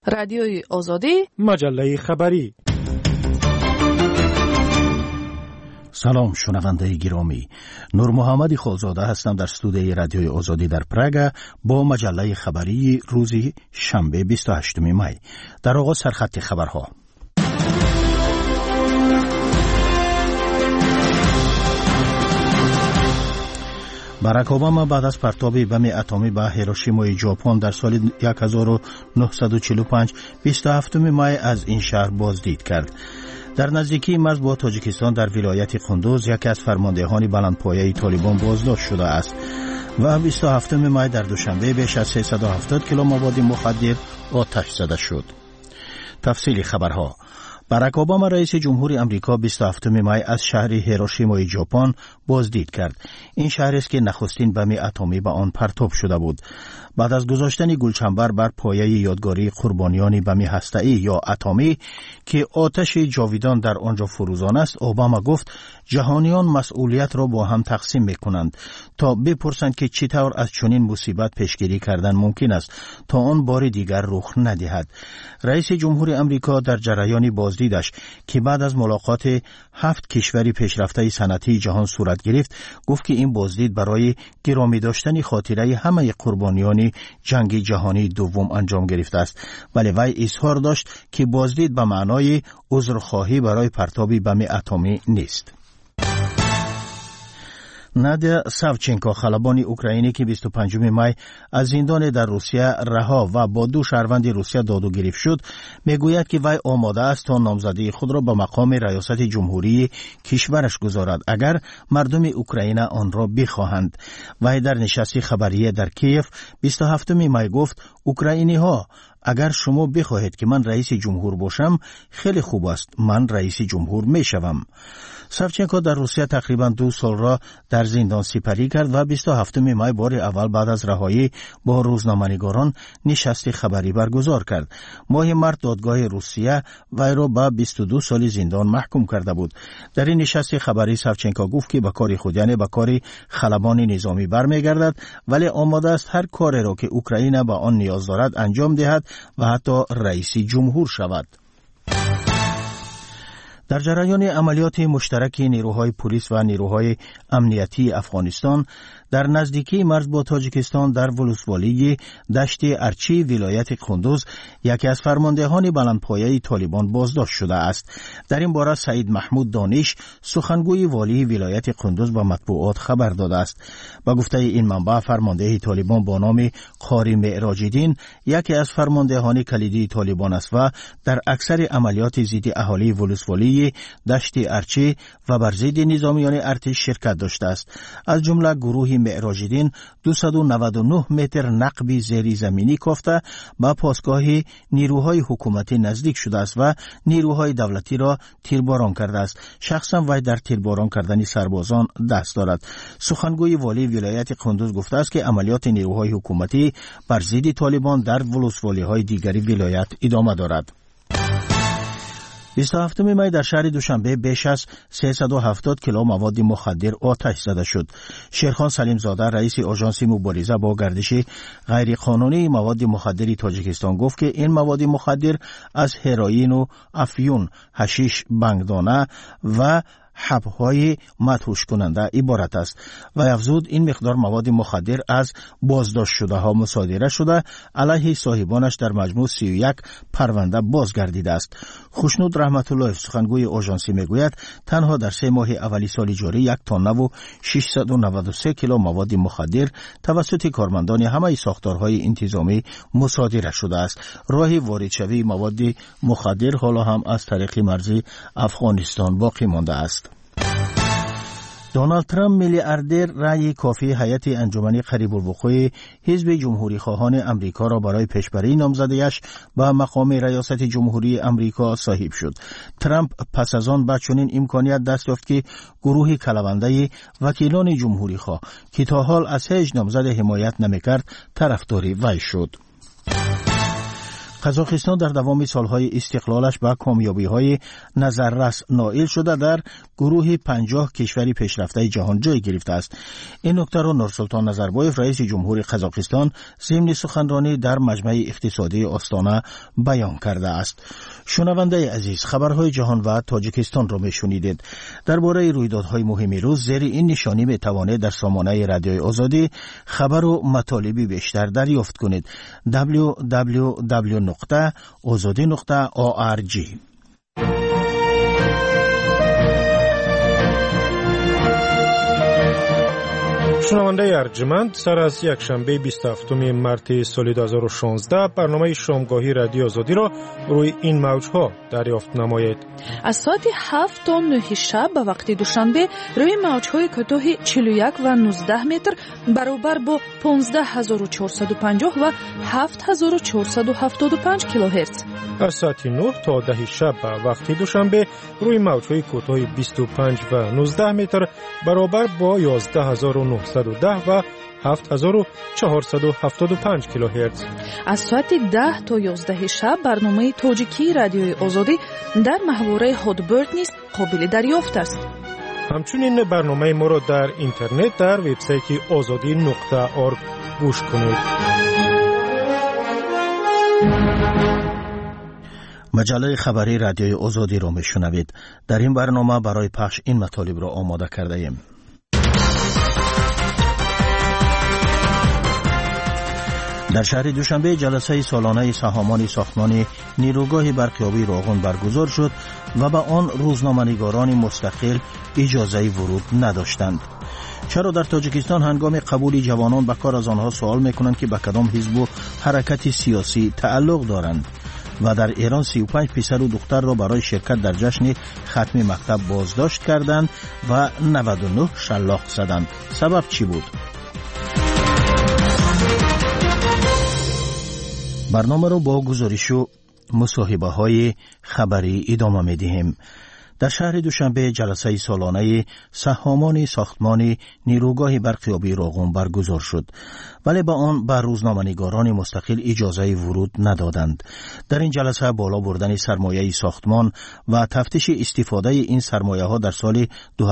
رادیوی آزادی، مجله خبری. سلام شنونده گرامی، نور محمد خالزاده هستم در استودیوی رادیوی آزادی در پراگ با مجله خبری روز شنبه 28 می. در آغاز سرخط خبرها. باراک اوباما بعد از پرتاب بم اتمی به هیروشیمای ژاپن در سال 1945 27 می از این شهر بازدید کرد. در نزدیکی مرز با تاجیکستان در ولایت قندوز یکی از فرماندهان بلندپایه طالبان بازداشت شده است و 27 می در دوشنبه بیش از 370 کیلو مواد مخدر آتش زده شد. تفصیل خبرها. باراک اوباما رئیس جمهوری امریکا 27 می از شهر هیروشیمای ژاپن بازدید کرد. این شهر است که نخستین بم اتمی به آن پرتاب شده بود. بعد از گذاشتن گلچنبر بر پایه یادگاری قربانیان بم هسته‌ای یا اتمی که آتش جاویدان در آنجا فروزان است، اوباما گفت جهانیان مسئولیت را با هم تقسیم می‌کنند تا بپرسند که چطور از چنین مصیبت پیشگیری کردن ممکن است تا آن بار دیگر رخ ندهد. رئیس جمهوری امریکا در جریان بازدیدش که بعد از ملاقات 7 کشور پیشرفته صنعتی جهان صورت گرفت، گفت که این بازدید برای گرامی داشتن خاطره همه قربانیان جنگ جهانی دوم انجام گرفته است، ولی وی اظهار داشت که بازدید به معنای عذرخواهی برای پرتاب بم اتمی نیست. نادیا ساوچنکو خلبان اوکراینی که 25 می از زندان در روسیه رها و با 2 شهروند روسیه دادو گرفت شد، میگوید که وی آماده است تا نامزدی خود را به مقام ریاست جمهوری کشورش گذارد اگر مردم اوکراین آن را بخواهند. وی در نشست خبری در کیف 27 می گفت اوکراینی ها، اگر شما بخواهید که من رئیس جمهور باشم خیلی خوب است، من رئیس جمهور می شوم. ساوچنکو در روسیه تقریبا 2 سال را در زندان سپری کرد و 27 می بار اول بعد از رهایی با روزنامه‌نگاران نشست خبری برگزار کرد. ماه مارس دادگاه روسیه وی را به 22 سال زندان محکوم کرده بود. در این نشست خبری ساوچنکو گفت که به کار خود یعنی به کار خلبان نظامی برمیگردد، ولی آماده است هر کاری را که اوکراین به آن نیاز دارد انجام دهد و حتی رئیس جمهور شود. در جریان عملیات مشترک نیروهای پلیس و نیروهای امنیتی افغانستان در نزدیکی مرز با تاجیکستان در ولسوالی دشت ارچی ولایت قندوز یکی از فرماندهان بلندپایه طالبان بازداشت شده است. در این باره سعید محمود دانش سخنگوی والی ولایت قندوز به مطبوعات خبر داده است. با گفته این منبع فرمانده طالبان با نام قاری معراج‌الدین یکی از فرماندهان کلیدی طالبان است و در اکثر عملیات ضد اهالی ولسوالی دشت ارچی و بر ضد نظامیان ارتش شرکت داشته است. از جمله گروه معراج‌الدین 299 متر نقب زیر زمینی کافته با پاسگاه نیروهای حکومتی نزدیک شده است و نیروهای دولتی را تیرباران کرده است. شخصا وی در تیرباران کردن سربازان دست دارد. سخنگوی والی ولایت قندوز گفته است که عملیات نیروهای حکومتی بر ضد طالبان در ولسوالی‌های دیگری ولایت ادامه دارد. 27 می در شهر دوشنبه بیش از 370 کیلو مواد مخدر آتش زده شد. شیرخان سلیم زاده رئیس آژانس مبارزه با گردش غیرقانونی مواد مخدر تاجیکستان گفت که این مواد مخدر از هروئین و افیون، حشیش، بنگدانه و حب‌های مدهوش کننده عبارت است و افزود این مقدار مواد مخدر از بازداشت شده ها مصادره شده علیه صاحبانش در مجموع 31 پرونده بازگردیده است. خوشنود رحمت الله سخنگوی آژانس میگوید تنها در 3 ماه اولی سال جاری 1 تن و 693 کیلو مواد مخدر توسط کارمندان همه ساختارهای انتظامی مصادره شده است. راه واردشوی مواد مخدر حالا هم از طریق مرز افغانستان باقی مانده است. دونالد ترامپ میلیاردر رأی کافی هیئت انجمن قریب الوقوع حزب جمهوری خواهان امریکا را برای پیشبری نامزدیش به مقام ریاست جمهوری امریکا صاحب شد. ترامپ پس از آن به چنین امکانیت دست یافت که گروه کلونده وکیلان جمهوری خواه که تا حال از هیچ نامزد حمایت نمیکرد طرفدار وی شد. قزاقستان در دوام سالهای استقلالش به کامیابی‌های نظررس نائل شده در گروه 50 کشور پیشرفته جهان جای گرفته است. این نکته را نورسلطان نظربایف رئیس جمهور قزاقستان ضمن سخنرانی در مجمع اقتصادی آستانه بیان کرده است. شنونده عزیز، خبرهای جهان و تاجیکستان را میشنیدید. درباره رویدادهای مهم روز زیر این نشانی میتوانید در سامانه رادیوی آزادی خبر و مطالبی بیشتر دریافت کنید. www.azadi.org. شنونده ارجمند، سر از یک شنبه 27 مارس سال 2016 برنامه شامگاهی رادیو آزادی را روی این موجها دریافت نمایید. از ساعت 7 تا 9 شب به وقت دوشنبه روی موجهای کوتاه 41 و 19 متر برابر با 15450 و 7475 کیلوهرتز. از ساعت 9 تا 10 شب به وقت دوشنبه روی موجهای کوتاه 25 و 19 متر برابر با 11910 و 7475 کیلوهرتز. از ساعت 10 تا 11 شب برنامه تاجیکی رادیوی آزادی در محوره هادبرد نیز قابل دریافت است. همچنین برنامه ما را در اینترنت در وبسایت azadi.org گوش کنید. مجله خبری رادیوی آزادی را میشنوید. در این برنامه برای پخش این مطالب را آماده کرده ایم. در شهر دوشنبه جلسه سالانه سهامان ساختمان نیروگاه برقیابی راغون برگزار شد و به آن روزنامه‌نگاران مستقل اجازه ورود نداشتند. چرا در تاجیکستان هنگام قبول جوانان به کار از آنها سوال میکنند که به کدام حزب و حرکت سیاسی تعلق دارند؟ و در ایران 35 پسر و دختر را برای شرکت در جشن ختم مکتب بازداشت کردند و 99 شلاق زدند. سبب چی بود؟ برنامه رو با گزارش و مصاحبه های خبری ادامه می دهیم. در شهر دوشنبه جلسه سالانه سهامان ساختمان نیروگاه برقیابی راغون برگزار شد، ولی با آن بر روزنامه‌نگاران مستقل اجازه ورود ندادند. در این جلسه بالا بردن سرمایه ساختمان و تفتیش استفاده این سرمایه ها در سال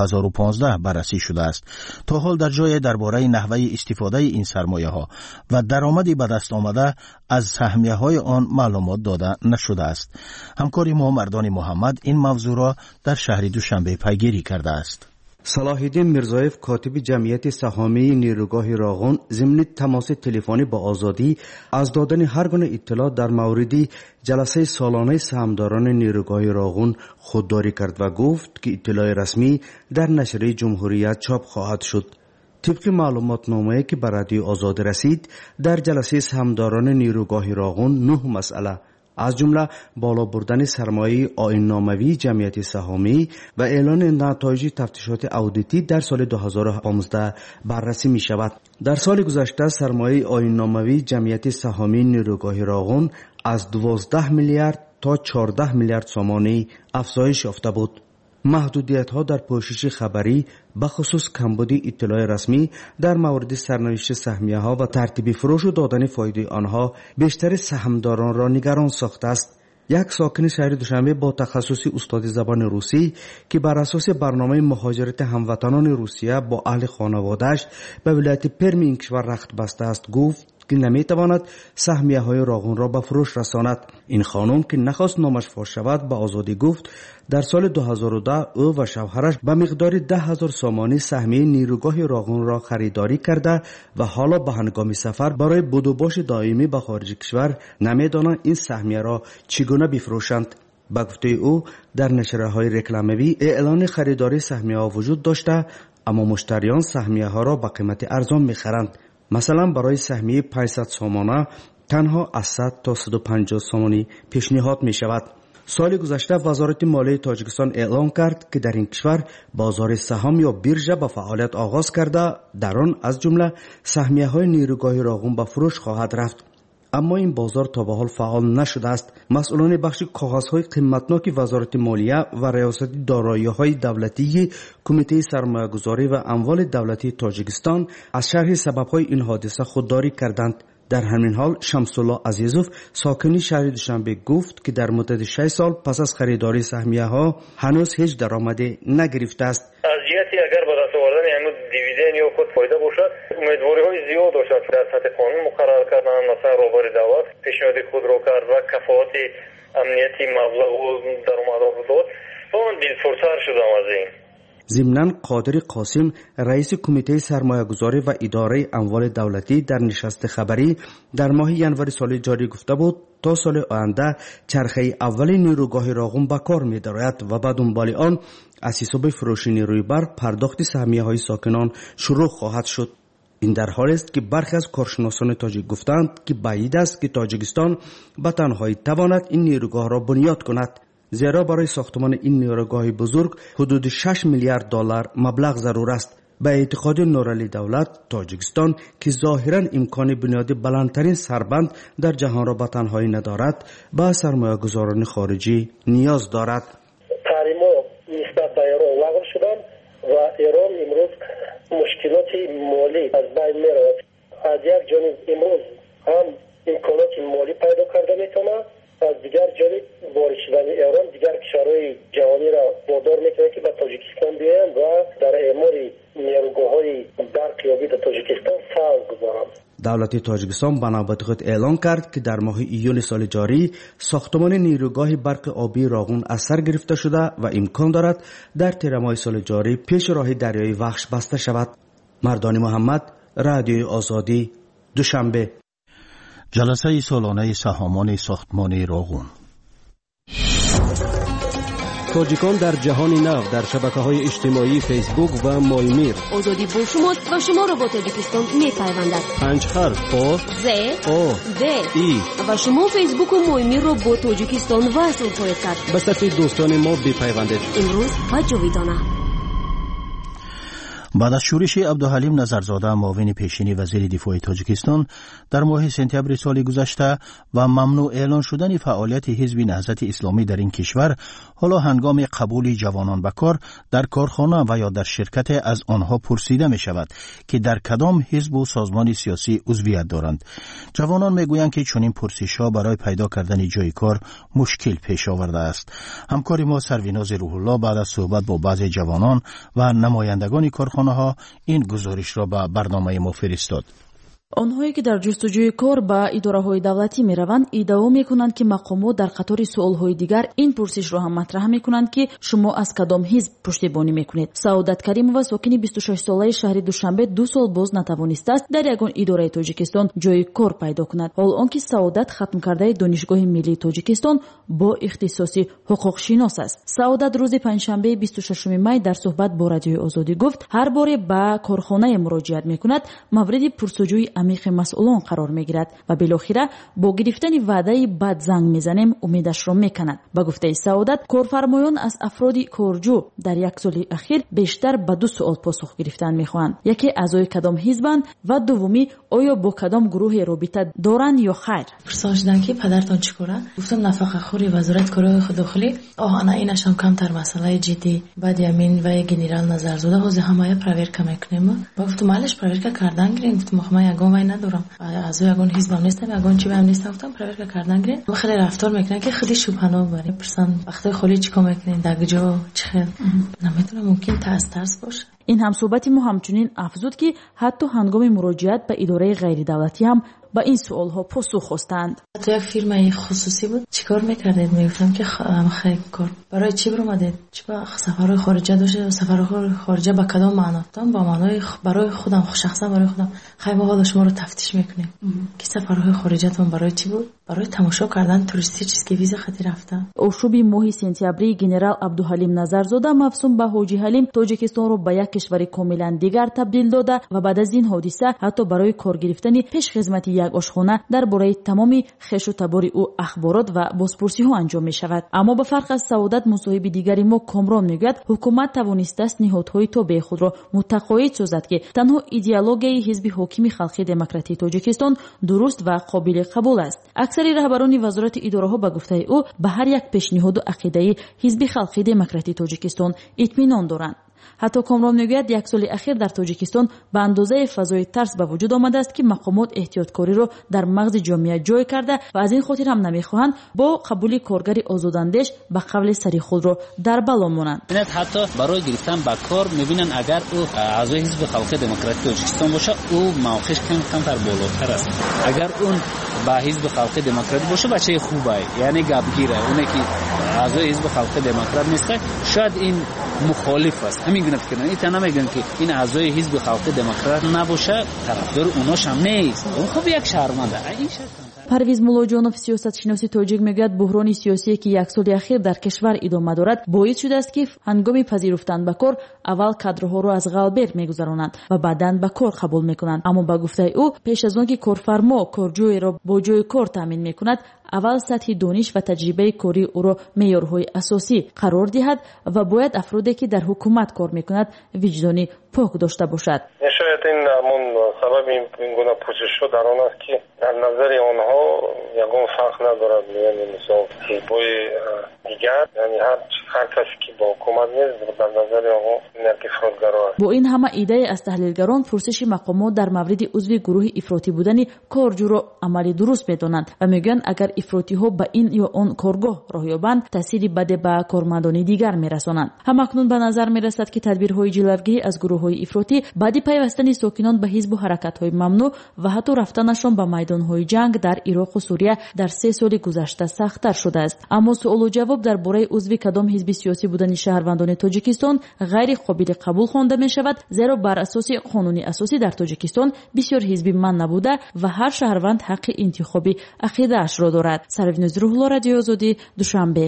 2015 بررسی شده است. تا حال در جای درباره نحوه استفاده این سرمایه ها و درآمدی به دست آمده از سهمیه های آن معلومات داده نشده است. همکار ما مردان محمد این موضوع را در شهر دوشنبه پیگیری کرده است. صلاح‌الدین میرزایف کاتب جمعیت سهامی نیروگاه راغون ضمن تماس تلفنی با آزادی از دادن هر گونه اطلاع در مورد جلسه سالانه سهامداران نیروگاه راغون خودداری کرد و گفت که اطلاع رسمی در نشریه جمهوریت چاپ خواهد شد. طبق معلومات نامه‌ای که به رادیو آزادی رسید، در جلسه سهامداران نیروگاه راغون 9 مسئله از جمله بالا بردن سرمایه آیین‌ناموی جمعیت سهامی و اعلان نتایج تفتیشات اودیتی در سال 2015 بررسی می شود. در سال گذشته سرمایه آیین‌ناموی جمعیت سهامی نیروگاه راغون از 12 میلیارد تا 14 میلیارد سامانی افزایش یافته بود. محدودیت‌ها در پوشش خبری به خصوص کمبود اطلاع رسمی در مورد سرنوشت سهمیه‌ها و ترتیب فروش و دادن فایده آنها بیشتر سهامداران را نگران ساخته است. یک ساکن شهر دوشنبه با تخصص استاد زبان روسی که بر اساس برنامه مهاجرت هموطنان روسیه با اهل خانواده‌اش به ولایت پرم این کشور رخت بسته است گفت که نمیتواند سهمیه های راغون را به فروش رساند. این خانم که نخواست نامش فاش شود به آزادی گفت در سال 2010 او و شوهرش به مقدار 10,000 سامانی سهمیه نیروگاه راغون را خریداری کرده و حالا به هنگام سفر برای بدوباش دائمی به خارج کشور نمیدانند این سهمیه را چگونه بفروشند. به گفته او در نشریه‌های رکلاموی اعلان خریداری سهمیه ها وجود داشته، اما مشتریان سهمیه ها را به قیمت ارزان می‌خرند. مثلا برای سهمیه 500 سامانه تنها از 100 تا 150 سامانی پیشنهاد می شود. سال گذشته وزارت مالیه تاجیکستان اعلام کرد که در این کشور بازار سهام یا بیرژه به فعالیت آغاز کرده، در آن از جمله سهمیه های نیروگاه راغون به فروش خواهد رفت. اما این بازار تا به حال فعال نشده است. مسئولان بخش کاغذهای قیمتناک وزارت مالیه و ریاست دارایی‌های دولتی کمیته سرمایه‌گذاری و اموال دولتی تاجیکستان از شرح سبب‌های این حادثه خودداری کردند. در همین حال شمس الله عزیزوف ساکنی شهر دوشنبه گفت که در مدت 6 سال پس از خریداری سهمیه ها هنوز هیچ درآمدی نگرفته است. از جهتی اگر با دست آوردن یعنی دیویدند یا خود فایده باشد، امیدواری های زیاد داشت در سطح قانون مقرر کردن، مثلا روبر دولت پیشنهاد خود را کرد و کفایت امنیتی مبلغ و درآمد را داد و من دلسردتر شدم از این. ضمناً قادر قاسم رئیس کمیته سرمایه‌گذاری و اداره اموال دولتی در نشست خبری در ماه ژانویه سال جاری گفته بود تا سال آینده چرخه اول نیروگاه راغون به کار می‌دارد و بعد دنبال آن از حساب فروش نیروی برق پرداخت سهمیه‌های ساکنان شروع خواهد شد. این در حالی است که برخی از کارشناسان تاجیک گفتند که بعید است که تاجیکستان به تنهایی تواند این نیروگاه را بنیاد کند، زیرا برای ساختمان این نیروگاه بزرگ حدود 6 میلیارد دلار مبلغ ضرور است. به اعتقاد نورعلی دولت، تاجیکستان که ظاهراً امکان بنیاد بلندترین سربند در جهان را به تنهایی ندارد، به سرمایه‌گذاران خارجی نیاز دارد. تحریم‌ها نسبت به ایران لغو شدند و ایران امروز مشکلات مالی از بین می‌رود. از یک جانب امروز هم امکانات مالی پیدا کرده می‌تواند، از دیگر جانب وارد شدن ایران دیگر کشورهای جهانی را وادار میکنه که به تاجیکستان بیایند و در اعمار نیروگاه‌های برقیابی در تاجیکستان ساز گذارند. دولت تاجیکستان به نوبت خود اعلان کرد که در ماه ایول سال جاری ساختمان نیروگاه برق آبی راغون از سر گرفته شده و امکان دارد در تیر ماه سال جاری پیش راه دریای وخش بسته شود. مردان محمد، رادیوی آزادی، دوشنبه. جلسه سالانه سهامان ساختمان راغون. تاجیکان در جهان نو در شبکه‌های اجتماعی فیسبوک و مایمیر. آزادی با شما و شما را با تاجیکستان می‌پیوندد. 5 حرف آ ز آ د ای و شما فیسبوک و مایمیر را با تاجیکستان وصل خواهید کرد. به صفحه دوستان ما بپیوندید. امروز و جاویدانه. بعد از شورش عبدالحلیم نظرزاده معاون پیشین وزیر دفاع تاجیکستان در ماه سپتامبر سال گذشته و ممنوع اعلان شدن فعالیت حزب نهضت اسلامی در این کشور، حالا هنگام قبول جوانان به کار در کارخانه و یا در شرکت از آنها پرسیده می شود که در کدام حزب و سازمان سیاسی عضویت دارند. جوانان می گویند که چنین پرسش ها برای پیدا کردن جای کار مشکل پیش آورده است. همکار ما سرویناز روح الله بعد از صحبت با بعضی جوانان و نمایندگان کارخانه ها این گزارش را به برنامه ما فرستاد. آنهایی که در جستجوی کار با اداره‌های دولتی می‌روند ادعا می‌کنند که مقامات در قطار سوال‌های دیگر این پرسش را هم مطرح می‌کنند که شما از کدام حزب پشتیبانی می‌کنید. سعادت کریمова ساکنی 26 ساله شهر دوشنبه 2 سال باز نتوانسته است در یگان اداره تاجیکستان جای کار پیدا کند. حال آنکه سعادت ختم کرده دانشگاه ملی تاجیکستان با اختصاصی حقوق شناس است. سعادت روز پنجشنبه 26 می در صحبت با رادیوی آزادی گفت هر بار به کارخانه مراجعت می‌کند مورد پرسجوی عمیق مسئولان قرار میگیرد و بالاخره با گرفتن وعده بد زنگ میزنیم امیدش را میکند. با گفته سعادت کارفرمایان از افراد کارجو در یک سال اخیر بیشتر به 2 سوال پاسخ گرفتن میخواهند. یکی اعضای کدام حزبند و دومی آیا با کدام گروه رابطه دارند یا خیر. پرسیدن که پدرتان چیکاره؟ گفتم نفقه خوری وزارت کار داخلی. انا اینش هم کمتر مسئله جدی. بعد یمین و گنرال نظرزاده حوزه حمایت پرویرکا میکنیم. گفتم مالش پرویرکا کردن گرین. گفتم ما یگان ندارم از یگان حزب نیستم یگان چی هم نیستم. گفتم پرویرکا کردن گرین. ما خیلی رفتار میکنن که خیلی شوپنا بره. پرسن وقتی خالی چیکار میکنین دگجا چه نمیتونم ممکن ترس باشه. این هم صحبت ما همچنین افزود که حتی هنگام مراجعت به اداره غیر دولتی هم با این سوال ها پاسخ خواستند. تو یک فیلم خصوصی بود چیکار میکردید؟ میگفتم که خیلی کار برای چی برآمدید؟ چی با سفرهای خارجه داشته؟ سفرهای خارجه با کدام معنا؟ با معنای برای خودم شخصا برای خودم. خیلی حالا شما رو تفتیش میکنیم که سفرهای خارجتون برای چی بود؟ برای تماشا کردن توریستی چیزی که ویزا خاطر رفتن. اوشوبی ماه سپتامبر گنرال عبدالحلیم نظرزاده مفصوم به حاجی حلیم تاجیکستان رو به یک کشور کاملا دیگر تبدیل داده و بعد از این حادثه حتی برای کار گرفتن پیش خدمت یک آشخانه درباره تمامی خش و تبار او اخبارات و بازپرسی ها انجام می شود. اما به فرق از سعادت مصاحب دیگری ما کامران میگوید حکومت توانسته است نهادهای تابع خود را متقاعد سازد که تنها ایدئولوژی حزب حاکم خلقی دموکراتی تاجیکستان درست و قابل قبول است. اکثر رهبران وزارت اداره ها به گفته او به هر یک پیشنهاد و عقیده حزب خلقی دموکراتی تاجیکستان اطمینان دارند. حتی کامران میگوید یک سال اخیر در تاجیکستان به اندازه فضای ترس به وجود آمده است که مقامات احتیاطکاری را در مغز جامعه جای کرده و از این خاطر هم نمیخواهند با قبول کارگری آزاداندیش به قول سری خود را در بلا مانند. حتی برای گرفتن به کار میبینن اگر او اعضای حزب خلق دموکراتیک تاجیکستان باشه او موقعش کمتر بالاتر است. اگر اون با حزب خلق دموکراتیک باشه بچه خوبه، یعنی گپگیره. اونی که اعضای حزب خلق دموکرات نیست شاید این مخالف است. همین گونه فکر کنید. اینا نمیگن که این اعضای حزب خلق دموکرات نباشه طرفدار اوناش هم نیست. اون خب یک شهرونده. این پرویز مولوجانوف سیاستشناس تاجیک میگوید بحران سیاسی که یک سال اخیر در کشور ادامه دارد باعث شده است که هنگام پذیرفتن به کار اول کادرها را از غالبر میگذرانند و بعداً به کار قبول میکنند. اما به گفته او پیش از آن که کارفرما کارجوی را با جای کار تامین میکند اول سطح دانش و تجربه کاری او را معیارهای اساسی قرار دهد و باید افرادی که در حکومت کار میکند وجدانی پاک داشته باشد. شاید این همون سبب این گونه پوشش در آن است که در نظر آنها یگان فرق ندارد، یعنی مثلا حزبای دیگر، یعنی هر کسی که با حکومت نیست در نظر آنها یک افراطگرا است. با این همه ایده از تحلیلگران پرسش مقامات در مورد عضو گروه افراطی بودن کارجو را عملی درست میدانند و میگن اگر افراطی ها به این یا آن کارگاه راه یابند تأثیری بد به کارمندان دیگر میرسانند. همکنون به نظر میرسد که تدبیرهای جلوگیری از گروه‌های افراطی بعد پیوستن ساکنان به حزب و حرکت‌های ممنوع و حتی رفتنشان به میدان‌های جنگ در عراق و سوریه در 3 سال گذشته سخت‌تر شده است. اما سوال و جواب درباره عضو کدام حزب سیاسی بودن شهروندان تاجیکستان غیر قابل قبول خوانده می‌شود، زیرا بر اساس قانون اساسی در تاجیکستان بسیار حزبی من نبوده و هر شهروند حق انتخابی عقیده‌اش را دارد. سروینوز روح‌الله، رادیو آزادی، دوشنبه.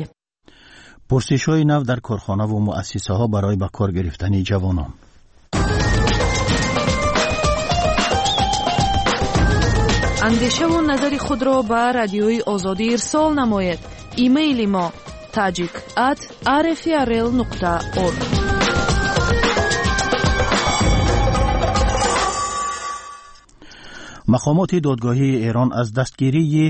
پرسش‌های نو در کارخانه و مؤسسه‌ها برای به کار گرفتن جوانان. اندیشه و نظر خود را به رادیوی آزادی ارسال نمایید. ایمیل ما tajik@rfrl.org. مقامات دادگاهی ایران از دستگیری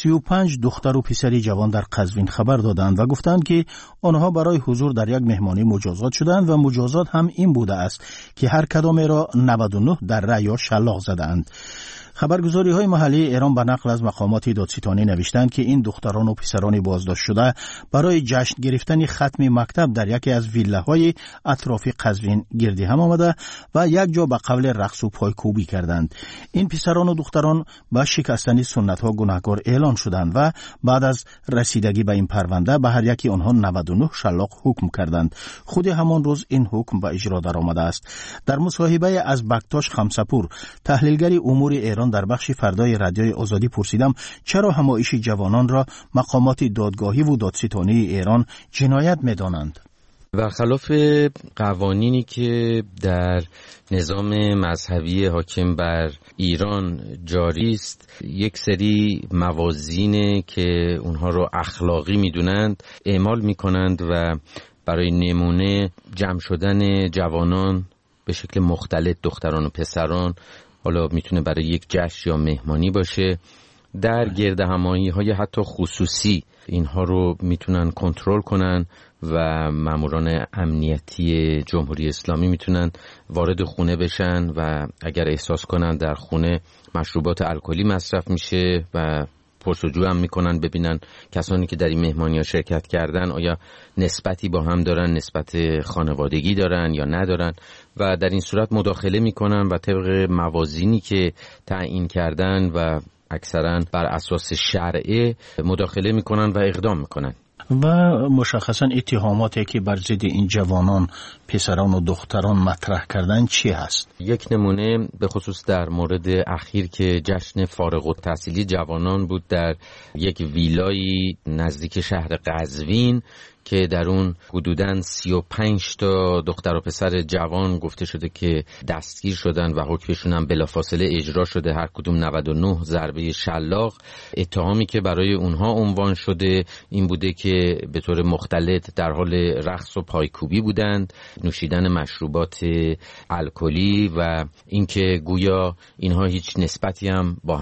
35 دختر و پسر جوان در قزوین خبر دادند و گفتند که آنها برای حضور در یک مهمانی مجازات شدند و مجازات هم این بوده است که هر کدام را 99 دره یا شلاق زدند. خبرگزاری های محلی ایران به نقل از مقامات دادستانی نوشتند که این دختران و پسران بازداشت شده برای جشن گرفتن ختم مکتب در یکی از ویلاهای اطراف قزوین گردی هم آمده و یک جا به قول رقص و پایکوبی کردند. این پسران و دختران با شکستن سنت ها گناهکار اعلان شدند و بعد از رسیدگی به این پرونده به هر یکی آنها 99 شلاق حکم کردند. خود همان روز این حکم به اجرا درآمده است. در مصاحبه از بکتاش خمسپور، تحلیلگر امور ایران در بخش فردای رادیوی آزادی پرسیدم چرا همایش جوانان را مقامات دادگاهی و دادستانی ایران جنایت می‌دانند. برخلاف قوانینی که در نظام مذهبی حاکم بر ایران جاری است، یک سری موازینه که اونها رو اخلاقی می‌دونند اعمال می‌کنند و برای نمونه جمع شدن جوانان به شکل مختلط، دختران و پسران، حالا میتونه برای یک جشن یا مهمانی باشه، در گرد همایی های حتی خصوصی اینها رو میتونن کنترل کنن و ماموران امنیتی جمهوری اسلامی میتونن وارد خونه بشن و اگر احساس کنن در خونه مشروبات الکلی مصرف میشه و پرسجو هم میکنن ببینن کسانی که در این مهمانی ها شرکت کردن آیا نسبتی با هم دارن، نسبت خانوادگی دارن یا ندارن و در این صورت مداخله میکنن و طبق موازینی که تعیین کردن و اکثرا بر اساس شرعه مداخله میکنن و اقدام میکنن. و مشخصا اتهاماتی که بر ضد این جوانان، پسران و دختران مطرح کردن چی هست؟ یک نمونه به خصوص در مورد اخیر که جشن فارغ التحصیلی جوانان بود در یک ویلایی نزدیک شهر قزوین که در اون حدوداً 35 تا دختر و پسر جوان گفته شده که دستگیر شدن و حکمشون هم بلافاصله اجرا شده، هر کدوم 99 ضربه شلاق. اتهامی که برای اونها عنوان شده این بوده که به طور مختلط در حال رقص و پایکوبی بودند، نوشیدن مشروبات الکلی و اینکه گویا اینها هیچ نسبتی هم با هم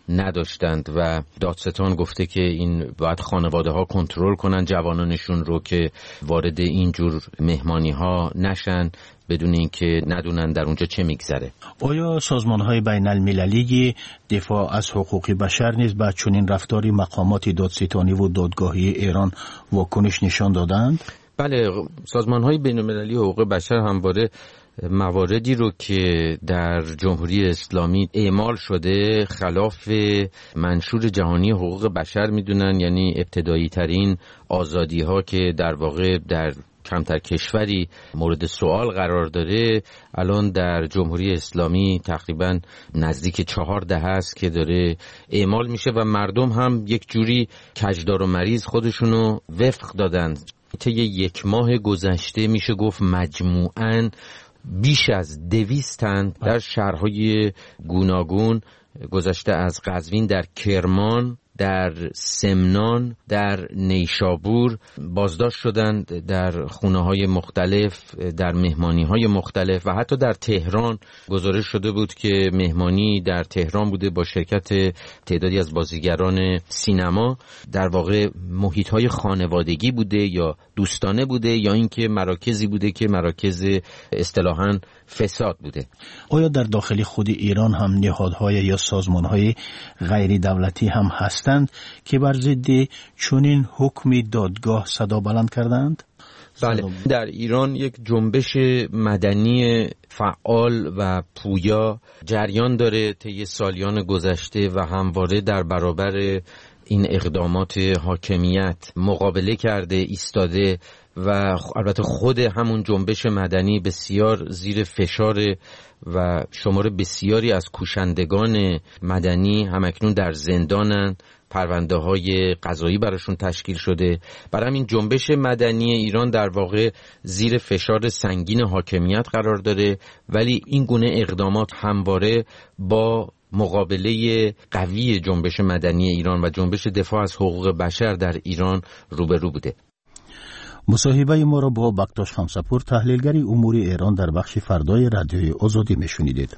نداشتند و دادستان گفته که این باید خانواده ها کنترل کنن جوانانشون رو که وارد این جور مهمانی ها نشن بدون اینکه ندونن در اونجا چه میگذره. آیا سازمان‌های بین المللی دفاع از حقوق بشر نیز به چنین رفتاری مقامات دادستانی و دادگاهی ایران واکنش نشان دادند؟ بله، سازمان‌های بین المللی حقوق بشر همواره مواردی رو که در جمهوری اسلامی اعمال شده خلاف منشور جهانی حقوق بشر میدونن، یعنی ابتدایی ترین آزادی ها که در واقع در کمتر کشوری مورد سوال قرار داره الان در جمهوری اسلامی تقریبا نزدیک 4 دهه است که داره اعمال میشه و مردم هم یک جوری کجدار و مریض خودشونو وفق دادن. طی 1 ماه گذشته میشه گفت مجموعاً بیش از 200 تن در شهرهای گوناگون گذشته از قزوین، در کرمان، در سمنان، در نیشابور بازداشت شدند، در خونه‌های مختلف، در مهمانی‌های مختلف و حتی در تهران گزارش شده بود که مهمانی در تهران بوده با شرکت تعدادی از بازیگران سینما. در واقع محیط‌های خانوادگی بوده یا دوستانه بوده یا اینکه مراکزی بوده که مراکز اصطلاحاً فساد بوده. آیا در داخل خود ایران هم نهادهای یا سازمان‌های غیر دولتی هم هستند که بر ضد چنین حکمی دادگاه صدا بلند کردند؟ بله، در ایران یک جنبش مدنی فعال و پویا جریان داره طی سالیان گذشته و همواره در برابر این اقدامات حاکمیت مقابله کرده، ایستاده و البته خود همون جنبش مدنی بسیار زیر فشار و شمار بسیاری از کوشندگان مدنی همکنون در زندانن، پرونده های قضایی براشون تشکیل شده. برای همین جنبش مدنی ایران در واقع زیر فشار سنگین حاکمیت قرار داره، ولی این گونه اقدامات همواره با مقابله قوی جنبش مدنی ایران و جنبش دفاع از حقوق بشر در ایران روبرو بوده. مصاحبه ما را با بکتاش خمسپور، تحلیلگری امور ایران در بخش فردای رادیوی آزادی میشنیدید.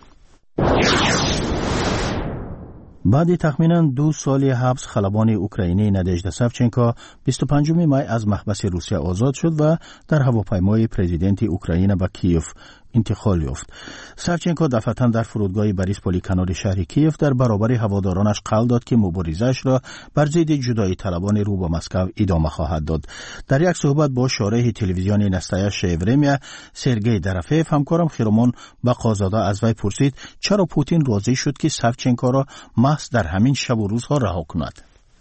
بعد تخمینا 2 سال حبس خلبان اوکراینی نادژدا ساوچنکو 25 می از محبس روسیه آزاد شد و در هواپیمای پرزیدنت اوکراین به کیف انتقال یافت. ساوچنکو دفعتاً در فرودگاه بریسپولی کنار شهر کیف در برابر هوادارانش قول داد که مبارزه‌اش را بر ضد جدایی طلبان رو به مسکو ادامه خواهد داد. در یک صحبت با شارح تلویزیونی نستایا شیورمیا، سرگئی دارافیف، همکارم خیرمان بقازاده از وی پرسید چرا پوتین راضی شد که ساوچنکو را محض در همین شب و روزها رها کند.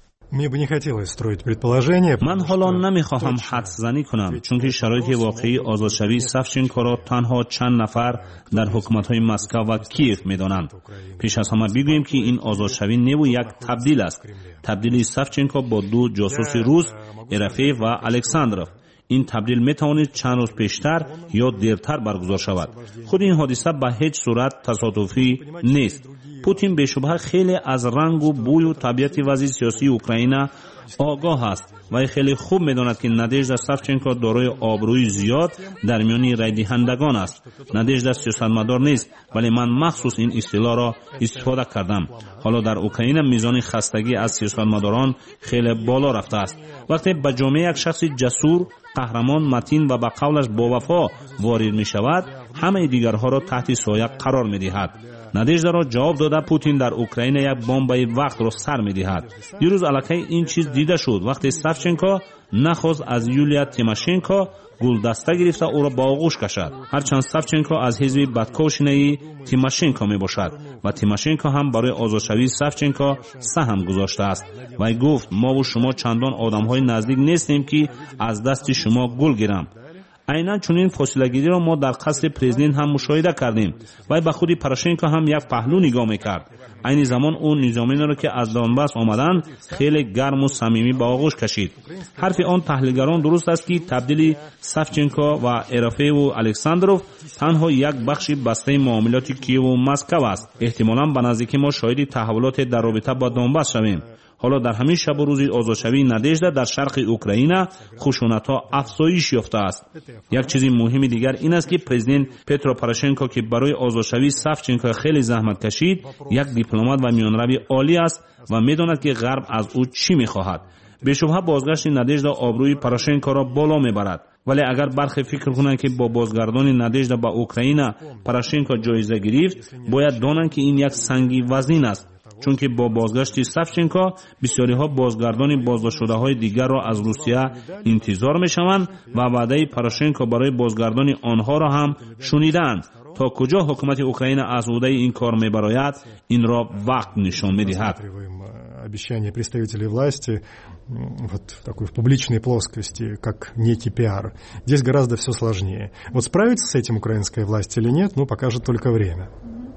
من حالا نمیخواهم حدس زنی کنم، چون که شرایط واقعی آزادشوی ساوچنکو را تنها چند نفر در حکومت‌های مسکو و کیف می‌دانند. پیش از همه بگوییم که این آزادشوی نو یک تبدیل است. تبدیلی ساوچنکو با 2 جاسوس روس، ارافیف و الکساندروف. این تبدیل میتوانید چند روز پیشتر یا دیرتر برگزار شود. خود این حادثه به هیچ صورت تصادفی نیست. پوتین به شبهه خیلی از رنگ و بوی و طبیعت وضع سیاسی اوکراین آگاه است و خیلی خوب میداند که نادژدا ساوچنکو دارای آبروی زیاد در میان رای دهندگان است. نادژدا سیاستمدار نیست، ولی من مخصوص این اصطلاح را استفاده کردم. حالا در اوکراین میزان خستگی از سیاستمداران خیلی بالا رفته است. وقتی به جامعه یک شخص جسور، قهرمان، متین و به قولش با وفا وارد می شود، همه دیگرها را تحت سایه قرار می دهد. نادژدا را جواب داده پوتین در اوکراین یک بمب وقت را سر می دهد. دیروز الکی این چیز دیده شد وقتی ساوچنکو نخواست از یولیا تیماشنکو گلدسته گرفته او را با آغوش کشد. هرچند ساوچنکو از حزب بدکوشنه تیماشنکو می باشد و تیماشنکو هم برای آزادشوی ساوچنکو سهم گذاشته است و گفت ما و شما چندان آدم‌های نزدیک نیستیم که از دست شما گل گیرم. عیناً چنین فاصله‌گیری را ما در قصر پرزیدنت هم مشاهده کردیم و به خود پروشنکو هم یک پهلو نگاه می‌کرد. این زمان اون نظامیان را که از دانباس آمدند خیلی گرم و صمیمی به آغوش کشید. حرف آن تحلیلگران درست است که تبدیلی ساوچنکو و ارافیف و الکساندروف تنها یک بخش بسته معاملات کیف و مسکو است. احتمالاً به نزدیکی ما شاهد تحولات در رابطه با دانباس شویم. حالا در همین شب و روز آزادشوی نادژدا در شرق اوکراین خشونت‌ها افزایش یافته است. یک چیز مهم دیگر این است که پرزیدنت پترو پوروشنکو که برای آزادشوی سافچنکو خیلی زحمت کشید، یک دیپلمات و میانروی عالی است و می‌داند که غرب از او چی می‌خواهد. به شبهه بازگشت نادژدا آبروی پوروشنکو را بالا می‌برد. ولی اگر برخی فکر کنند که با بازگردانی نادژدا به اوکراین پوروشنکو جایزه گرفت، باید دانند که این یک سنگی وزن است، چون که با بازگشت سافچنکو بسیاری ها بازگردانی بازداشت شده های دیگر را از روسیه انتظار می‌شوند و وعده پوروشنکو برای بازگردانی آنها را هم شنیدند. تا کجا حکومت اوکراین از عهده این کار می‌براید این را وقت نشان می‌دهد. Обещания представителей власти вот в такой в публичной плоскости, как некий пиар. Здесь гораздо все сложнее. Вот справится с этим украинская власть или нет, ну, покажет только время.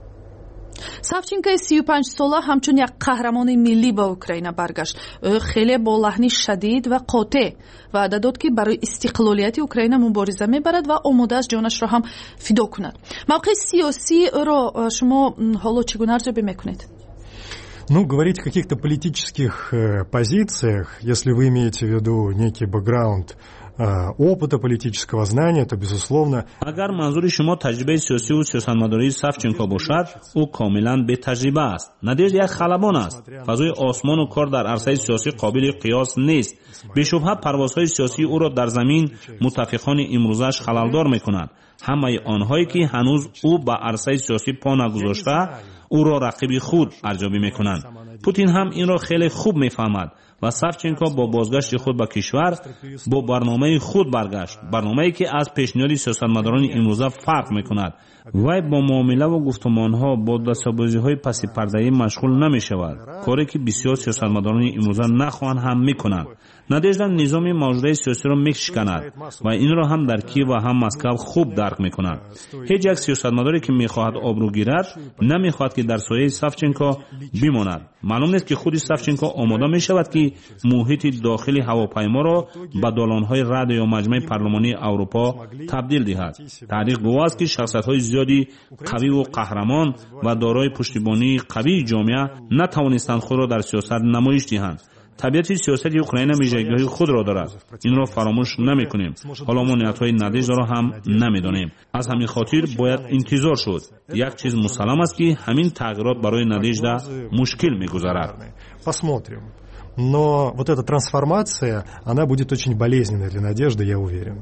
سافچینکو 35 ساله همچون یک قهرمان ملی با اوکراین برگشت. خیلی با لحن شدید و قاطع وعده داد که برای استقلالیت اوکراین مبارزه میبرد و آماده است جانش را هم فدا کند. موقع سیاسی را شما حالا چگونه ارزیابی میکنید؟ Ну, говорить о каких-то политических позициях, если вы имеете в виду некий бэкграунд опыта политического знания, то безусловно. اگر منظور شما تجربه سیاسی و سیاستمداری سافچنکو باشد، او کاملا به تجربه است. نادژدا یک خلبان است. فضای آسمان و کار در عرصه سیاسی قابل قیاس نیست. به شبهه پروازهای سیاسی او را در زمین متفقان امروزش خللدار میکنند. همه آنهایی که هنوز او به عرصه سیاسی پا نگذاشته او را رقیب خود ارزیابی میکنند. پوتین هم این را خیلی خوب میفهمد و سافچنکو با بازگشت خود به کشور با برنامه خود برگشت، برنامه‌ای که از پیشنهاد سیاستمداران امروزه فرق میکند. وی با معامله و گفتمانها با دستاویزهای پس پرده‌ای مشغول نمیشود، کاری که بسیار سیاستمداران امروزه نخواهند هم میکنند. نادژدا نظام موجوده سیاسی را میشکند و این را هم در کیف و هم مسکو خوب درک میکنند. هیچ یک سیاستمداری که میخواهد آبرو گیرد نمیخواهد که در سایه سافچنکو بماند. معلوم نیست که خود سافچنکو آماده میشود که محیط داخلی هواپیما را به دالانهای رد یا مجمع پارلمانی اروپا تبدیل دهد. تاریخ گواه است که شخصیت‌های زیادی قوی و قهرمان و دارای پشتیبانی قوی جامعه نتوانستند خود را در سیاست نمایش دهند. طبیعت سیاست اوکراین ویژگی‌های خود را دارد. این را فراموش نمی‌کنیم. حالا ما نیت‌های نادژدا را هم نمی‌دانیم. از همین خاطر باید انتظار شد. یک چیز مسلم است که همین تغییرات برای نادژدا مشکل می‌گذارد. Посмотрим. Но вот эта трансформация, она будет очень болезненной для Надежды, я уверен.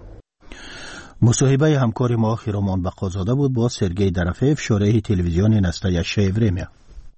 مصاحبه همکار ما خیرامان بقازاده بود با سرگئی درفیف، شارح تلویزیون настоящее время.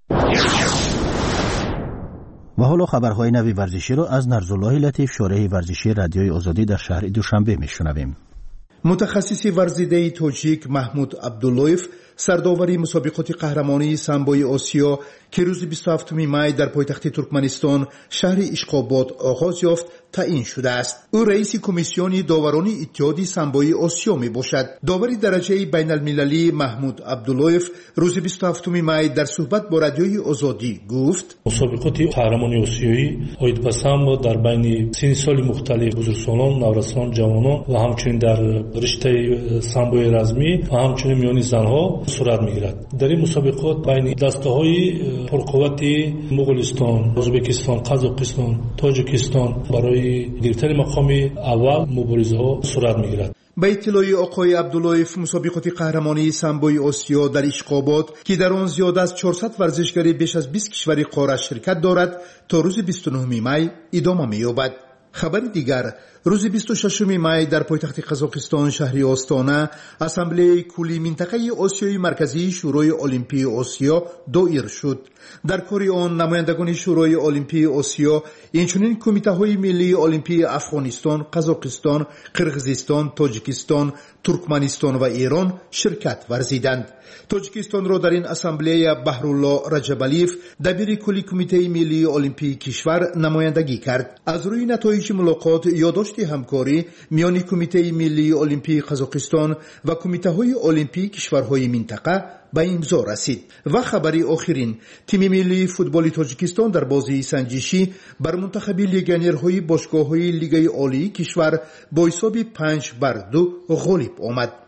و حالا خبرهای نوی ورزشی را از نرزالله لطیف، شارح ورزشی رادیوی آزادی در شهر دوشنبه میشنویم. متخصص ورزیده تاجیک محمود عبداللویف سرداوری مسابقات قهرمانی سامبوی آسیا که روز 27 می در پایتخت ترکمنستان شهر اشخاباد آغاز یافت تعیین شده است. او رئیس کمیسیون داوران اتحاد سامبوی آسیا می باشد. داوری درجه بین المللی محمود عبداللویف روز 27 می در صحبت با رادیوی آزادی گفت: مسابقات قهرمانی آسیایی اوید به سامبو در بین سن سال مختلف بزرگسالان، نورسان، جوانان و همچنین در رشته سامبوی رزمی و همچنین میان زنها صورت میگیرد. در این مسابقات بین دسته‌های پرقوت مغولستان، ازبکستان، قزاقستان، تاجیکستان برای گرفتن مقام اول مبارزه‌ها صورت میگیرد. به اطلاع آقای عبداللویف مسابقات قهرمانی سامبوی آسیا در اشخاباد که در آن زیاد از 400 ورزشکار بیش از 20 کشور قاره شرکت دارد تا روز 29 می ادامه می‌یابد. خبر دیگر روز 26 می در پایتخت قزاقستان شهر آستانه اسامبله کلی منطقه آسیای مرکزی شورای المپی آسیا دایر شد. در کار آن نمایندگان شورای المپی آسیا اینچنین کمیته های ملی المپی افغانستان، قزاقستان، قرقیزستان، تاجیکستان، ترکمنستان و ایران شرکت ورزیدند. تاجیکستان را در این اسامبله بهرالله رجبالیف دبیر کلی کمیته ملی المپی کشور نمایندگی کرد. از روی نتایج ملاقات یادداشت همکاری میان کمیته ملی المپی قزاقستان و کمیته های المپی کشورهای منطقه به امضا رسید. و خبری آخرین، تیم ملی فوتبال تاجیکستان در بازی سنجشی بر منتخب لیگانرهای باشگاه‌های لیگ عالی کشور با حساب 5-2 غالب آمد.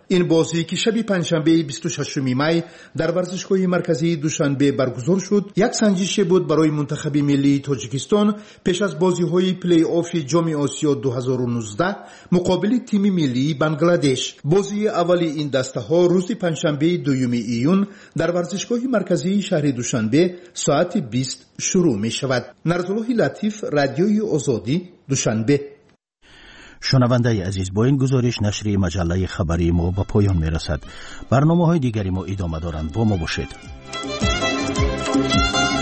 این بازی که شب پنجشنبه 26 می در ورزشگاه مرکزی دوشنبه برگزار شد یک سنجش بود برای منتخب ملی تاجیکستان پیش از بازی‌های پلی آف جام آسیا 2019 مقابل تیم ملی بنگلادش. بازی اولی این دسته‌ها روز پنجشنبه 2 ایون در ورزشگاه مرکزی شهر دوشنبه ساعت 20 شروع می شود. نرزالله لطیف، رادیوی آزادی، دوشنبه. شنونده عزیز، با این گزارش نشریه مجله خبری ما به پایان می رسد. برنامه‌های دیگری ما ادامه دارند. با ما باشید.